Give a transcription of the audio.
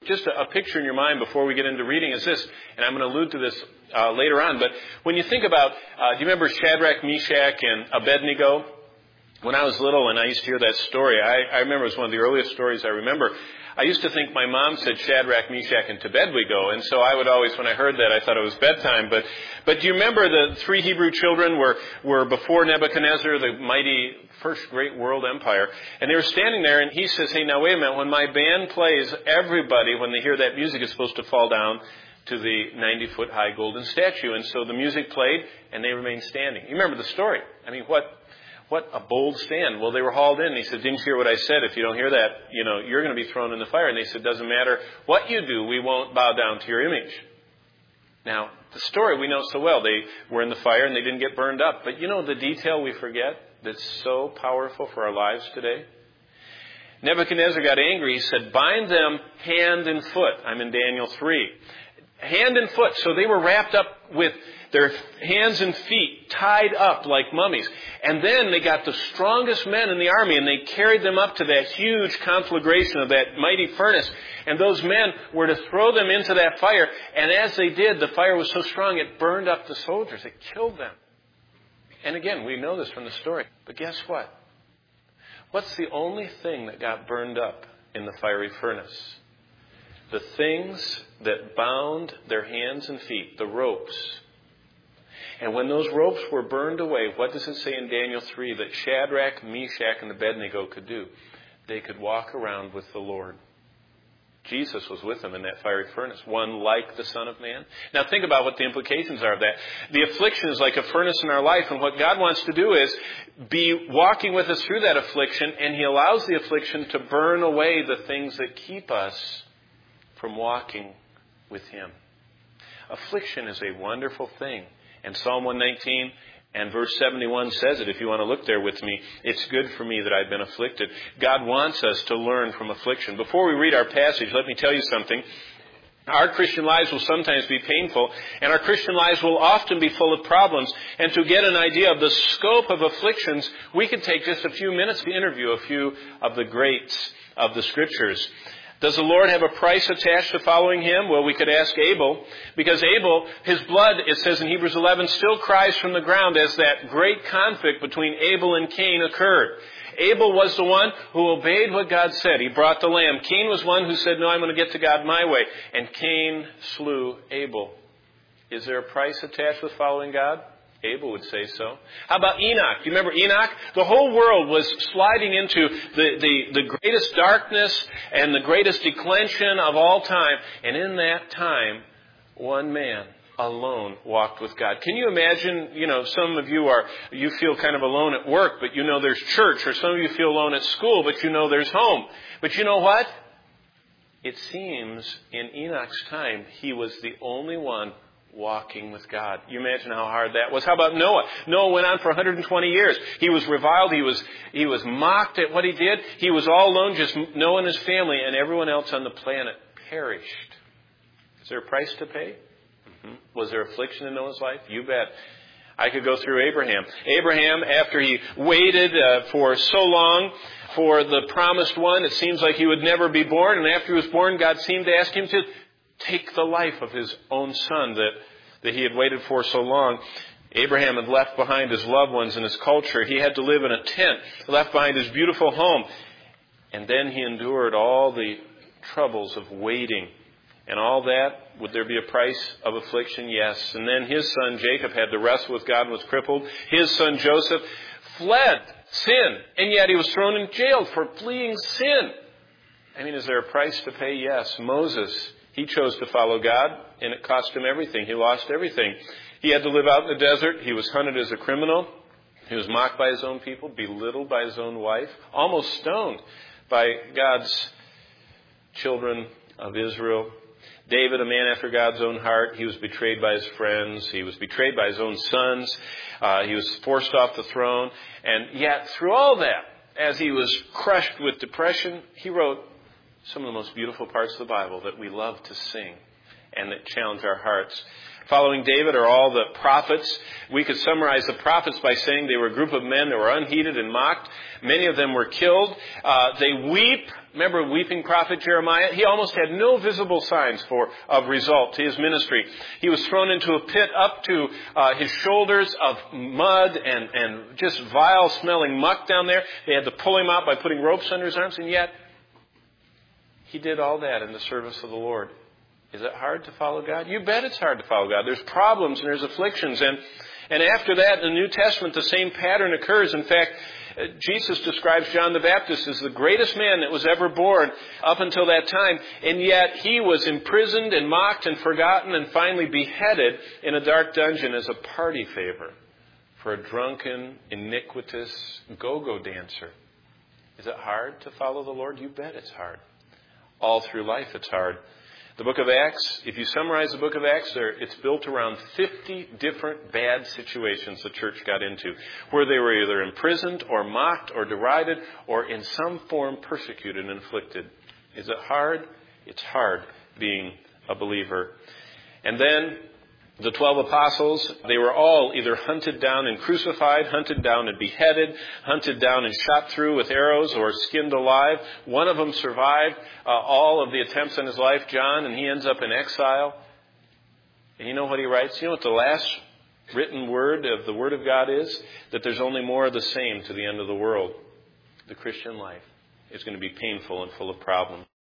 Just a picture in your mind before we get into reading is this, and I'm going to allude to this later on, but when you think about, do you remember Shadrach, Meshach, and Abednego? When I was little and I used to hear that story, I remember it was one of the earliest stories I remember. I used to think my mom said Shadrach, Meshach, and to bed we go. And so I would always, when I heard that, I thought it was bedtime. But do you remember the three Hebrew children were before Nebuchadnezzar, the mighty first great world empire? And they were standing there and he says, hey, now wait a minute. When my band plays, everybody, when they hear that music, is supposed to fall down to the 90-foot high golden statue. And so the music played and they remained standing. You remember the story. I mean, what a bold stand. Well, they were hauled in. He said, didn't you hear what I said? If you don't hear that, you're going to be thrown in the fire. And they said, doesn't matter what you do, we won't bow down to your image. Now, the story we know so well. They were in the fire and they didn't get burned up. But the detail we forget that's so powerful for our lives today? Nebuchadnezzar got angry. He said, bind them hand and foot. I'm in Daniel 3. Hand and foot. So they were wrapped up with their hands and feet tied up like mummies. And then they got the strongest men in the army and they carried them up to that huge conflagration of that mighty furnace. And those men were to throw them into that fire. And as they did, the fire was so strong it burned up the soldiers. It killed them. And again, we know this from the story. But guess what? What's the only thing that got burned up in the fiery furnace? The things that bound their hands and feet, the ropes. And when those ropes were burned away, what does it say in Daniel 3 that Shadrach, Meshach, and Abednego could do? They could walk around with the Lord. Jesus was with them in that fiery furnace, one like the Son of Man. Now think about what the implications are of that. The affliction is like a furnace in our life, and what God wants to do is be walking with us through that affliction, and He allows the affliction to burn away the things that keep us from walking with Him. Affliction is a wonderful thing. And Psalm 119 and verse 71 says it. If you want to look there with me, it's good for me that I've been afflicted. God wants us to learn from affliction. Before we read our passage, let me tell you something. Our Christian lives will sometimes be painful, and our Christian lives will often be full of problems. And to get an idea of the scope of afflictions, we could take just a few minutes to interview a few of the greats of the Scriptures. Does the Lord have a price attached to following Him? Well, we could ask Abel, because Abel, his blood, it says in Hebrews 11, still cries from the ground as that great conflict between Abel and Cain occurred. Abel was the one who obeyed what God said. He brought the lamb. Cain was one who said, no, I'm going to get to God my way. And Cain slew Abel. Is there a price attached with following God? Abel would say so. How about Enoch? Do you remember Enoch? The whole world was sliding into the greatest darkness and the greatest declension of all time. And in that time, one man alone walked with God. Can you imagine, some of you feel kind of alone at work, but there's church. Or some of you feel alone at school, but there's home. But you know what? It seems in Enoch's time, he was the only one walking with God. You imagine how hard that was. How about Noah? Noah went on for 120 years. He was reviled. He was mocked at what he did. He was all alone, just Noah and his family, and everyone else on the planet perished. Is there a price to pay? Mm-hmm. Was there affliction in Noah's life? You bet. I could go through Abraham. Abraham, after he waited for so long for the promised one, it seems like he would never be born. And after he was born, God seemed to ask him to take the life of his own son that he had waited for so long. Abraham had left behind his loved ones and his culture. He had to live in a tent, left behind his beautiful home. And then he endured all the troubles of waiting. And all that, would there be a price of affliction? Yes. And then his son Jacob had to wrestle with God and was crippled. His son Joseph fled sin, and yet he was thrown in jail for fleeing sin. Is there a price to pay? Yes. Moses, he chose to follow God, and it cost him everything. He lost everything. He had to live out in the desert. He was hunted as a criminal. He was mocked by his own people, belittled by his own wife, almost stoned by God's children of Israel. David, a man after God's own heart, he was betrayed by his friends. He was betrayed by his own sons. He was forced off the throne. And yet, through all that, as he was crushed with depression, he wrote some of the most beautiful parts of the Bible that we love to sing. and that challenge our hearts. Following David are all the prophets. We could summarize the prophets by saying they were a group of men that were unheeded and mocked. Many of them were killed. They weep. Remember weeping prophet Jeremiah? He almost had no visible signs of result to his ministry. He was thrown into a pit up to his shoulders of mud and just vile smelling muck down there. They had to pull him out by putting ropes under his arms, and yet he did all that in the service of the Lord. Is it hard to follow God? You bet it's hard to follow God. There's problems and there's afflictions. And after that, in the New Testament, the same pattern occurs. In fact, Jesus describes John the Baptist as the greatest man that was ever born up until that time. And yet he was imprisoned and mocked and forgotten and finally beheaded in a dark dungeon as a party favor for a drunken, iniquitous go-go dancer. Is it hard to follow the Lord? You bet it's hard. All through life it's hard. The book of Acts, if you summarize the book of Acts there, it's built around 50 different bad situations the church got into, where they were either imprisoned or mocked or derided or in some form persecuted and afflicted. Is it hard? It's hard being a believer. And then the 12 apostles, they were all either hunted down and crucified, hunted down and beheaded, hunted down and shot through with arrows or skinned alive. One of them survived all of the attempts on his life, John, and he ends up in exile. And you know what he writes? You know what the last written word of the Word of God is? That there's only more of the same to the end of the world. The Christian life is going to be painful and full of problems.